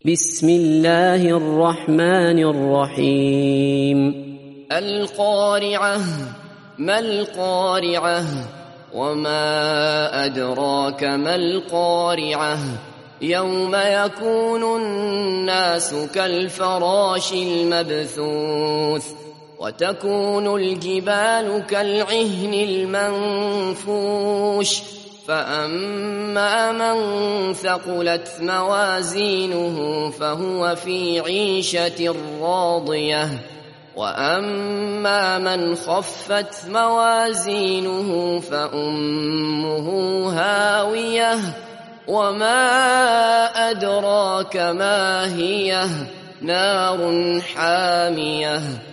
بسم الله الرحمن الرحيم القارعة. ما القارعة؟ وما أدراك ما القارعة؟ يوم يكون الناس كالفراش المبثوث وتكون الجبال كالعهن المنفوش فأما من ثقلت موازينه فهو في عيشة راضية وأما من خفت موازينه فأمه هاوية وما أدراك ما هي نار حامية